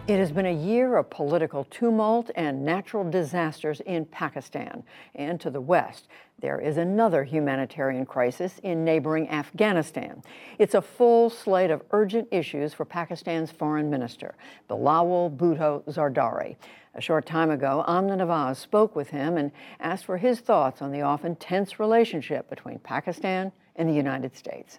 It has been a year of political tumult and natural disasters in Pakistan. And to the west, there is another humanitarian crisis in neighboring Afghanistan. It's a full slate of urgent issues for Pakistan's foreign minister, Bilawal Bhutto Zardari. A short time ago, Amna Nawaz spoke with him and asked for his thoughts on the often tense relationship between Pakistan and the United States.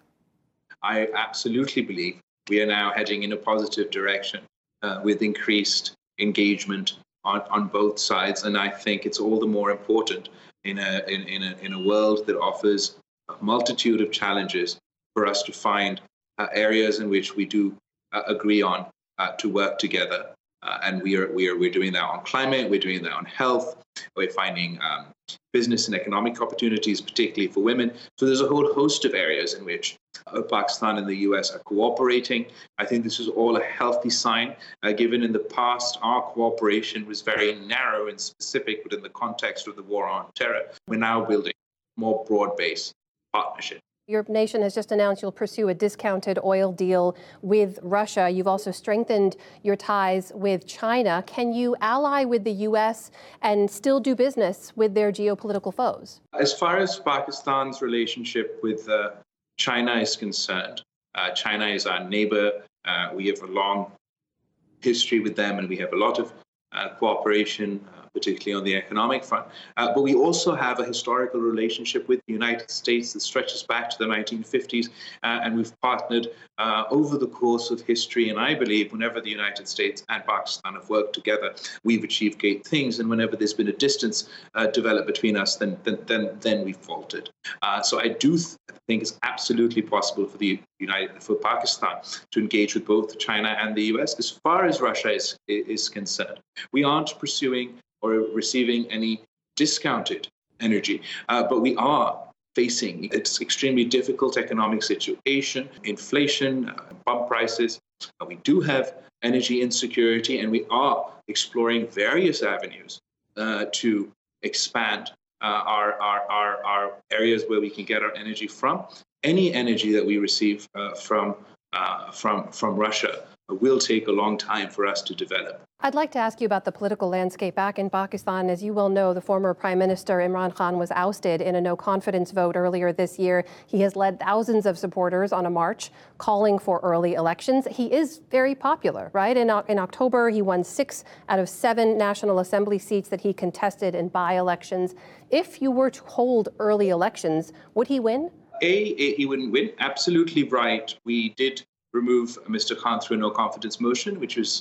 I absolutely believe we are now heading in a positive direction. With increased engagement on both sides, and I think it's all the more important in a world that offers a multitude of challenges for us to find areas in which we do agree on to work together. And we're doing that on climate, we're doing that on health, we're finding business and economic opportunities, particularly for women. So there's a whole host of areas in which Pakistan and the US are cooperating. I think this is all a healthy sign, given in the past our cooperation was very narrow and specific within the context of the war on terror. We're now building more broad-based partnership. Your nation has just announced you'll pursue a discounted oil deal with Russia. You've also strengthened your ties with China. Can you ally with the U.S. and still do business with their geopolitical foes? As far as Pakistan's relationship with China is concerned, China is our neighbor. We have a long history with them, and we have a lot of cooperation, particularly on the economic front. But we also have a historical relationship with the United States that stretches back to the 1950s, and we've partnered over the course of history. And I believe whenever the United States and Pakistan have worked together, we've achieved great things. And whenever there's been a distance developed between us, then we've faltered. So I do think it's absolutely possible for Pakistan to engage with both China and the US. As far as Russia is concerned, we aren't pursuing or receiving any discounted energy, but we are facing an extremely difficult economic situation, inflation, pump prices. We do have energy insecurity, and we are exploring various avenues to expand our areas where we can get our energy from. Any energy that we receive from Russia will take a long time for us to develop. I'd like to ask you about the political landscape back in Pakistan. As you well know, the former Prime Minister Imran Khan was ousted in a no-confidence vote earlier this year. He has led thousands of supporters on a march calling for early elections. He is very popular, right? In October, he won 6 out of 7 National Assembly seats that he contested in by-elections. If you were to hold early elections, would he win? He wouldn't win. Absolutely right. We did remove Mr. Khan through a no-confidence motion, which was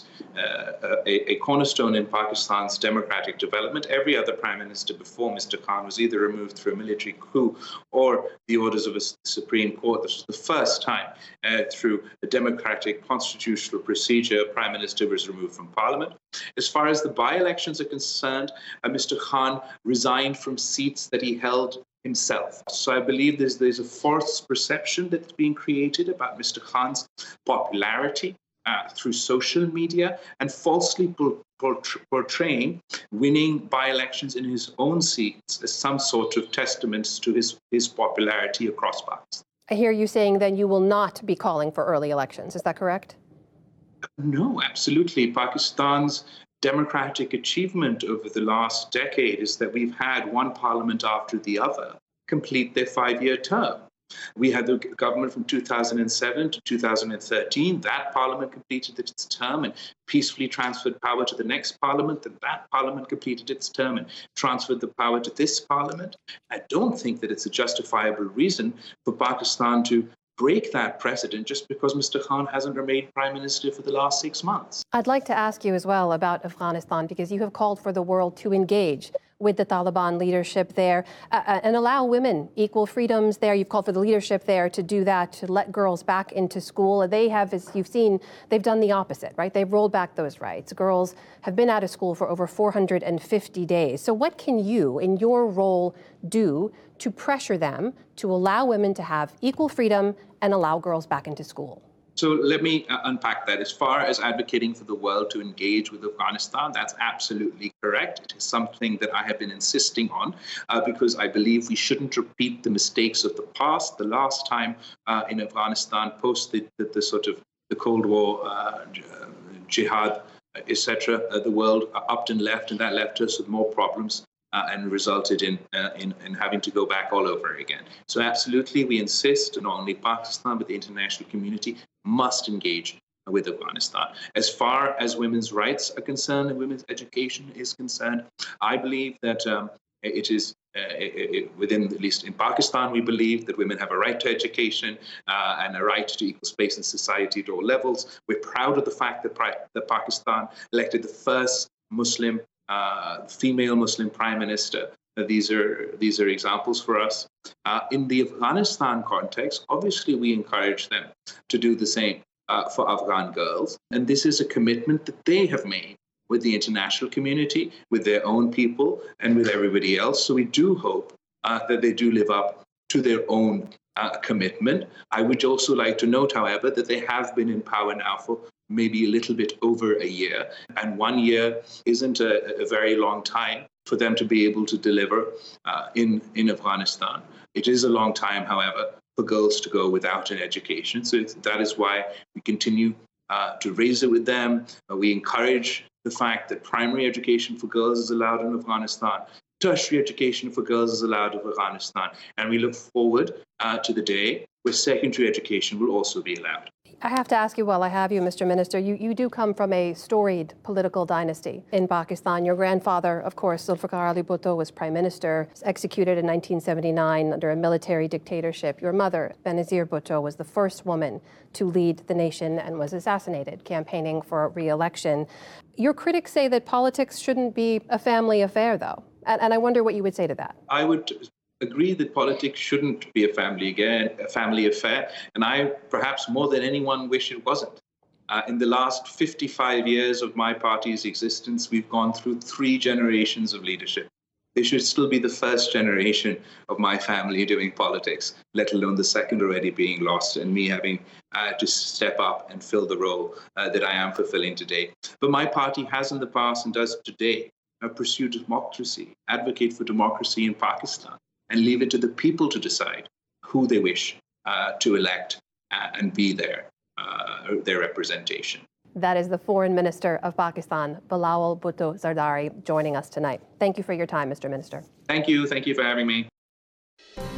a cornerstone in Pakistan's democratic development. Every other prime minister before Mr. Khan was either removed through a military coup or the orders of a Supreme Court. This was the first time through a democratic constitutional procedure a prime minister was removed from parliament. As far as the by-elections are concerned, Mr. Khan resigned from seats that he held himself. So I believe there's a false perception that's being created about Mr. Khan's popularity through social media, and falsely portraying winning by-elections in his own seats as some sort of testament to his popularity across Pakistan. I hear you saying then you will not be calling for early elections. Is that correct? No, absolutely. Pakistan's democratic achievement over the last decade is that we've had one parliament after the other complete their 5-year term. We had the government from 2007 to 2013. That parliament completed its term and peacefully transferred power to the next parliament. Then that parliament completed its term and transferred the power to this parliament. I don't think that it's a justifiable reason for Pakistan to break that precedent just because Mr. Khan hasn't remained prime minister for the last 6 months. I'd like to ask you as well about Afghanistan, because you have called for the world to engage with the Taliban leadership there and allow women equal freedoms there. You've called for the leadership there to do that, to let girls back into school. They have, as you've seen, they've done the opposite, right? They've rolled back those rights. Girls have been out of school for over 450 days. So what can you, in your role, do to pressure them to allow women to have equal freedom and allow girls back into school? So let me unpack that. As far as advocating for the world to engage with Afghanistan, that's absolutely correct. It is something that I have been insisting on because I believe we shouldn't repeat the mistakes of the past. The last time in Afghanistan, post the Cold War jihad etc., the world upped and left, and that left us with more problems and resulted in having to go back all over again. So absolutely, we insist, not only Pakistan, but the international community must engage with Afghanistan. As far as women's rights are concerned and women's education is concerned, I believe that it is within, at least in Pakistan, we believe that women have a right to education and a right to equal space in society at all levels. We're proud of the fact that Pakistan elected the first Muslim, female Muslim prime minister. These are examples for us. In the Afghanistan context, obviously we encourage them to do the same for Afghan girls. And this is a commitment that they have made with the international community, with their own people, and with everybody else. So we do hope that they do live up to their own commitment. I would also like to note, however, that they have been in power now for maybe a little bit over a year. And 1 year isn't a very long time for them to be able to deliver in Afghanistan. It is a long time, however, for girls to go without an education. So that is why we continue to raise it with them. We encourage the fact that primary education for girls is allowed in Afghanistan, tertiary education for girls is allowed in Afghanistan, and we look forward to the day where secondary education will also be allowed. I have to ask you while I have you, Mr. Minister, you do come from a storied political dynasty in Pakistan. Your grandfather, of course, Zulfikar Ali Bhutto, was prime minister, was executed in 1979 under a military dictatorship. Your mother, Benazir Bhutto, was the first woman to lead the nation and was assassinated, campaigning for re-election. Your critics say that politics shouldn't be a family affair, though. And I wonder what you would say to that. I would agree that politics shouldn't be a family affair, and I, perhaps more than anyone, wish it wasn't. In the last 55 years of my party's existence, we've gone through 3 generations of leadership. They should still be the first generation of my family doing politics, let alone the second already being lost, and me having to step up and fill the role that I am fulfilling today. But my party has in the past and does today pursue democracy, advocate for democracy in Pakistan, and leave it to the people to decide who they wish to elect and be their representation. That is the Foreign Minister of Pakistan, Bilawal Bhutto Zardari, joining us tonight. Thank you for your time, Mr. Minister. Thank you. Thank you for having me.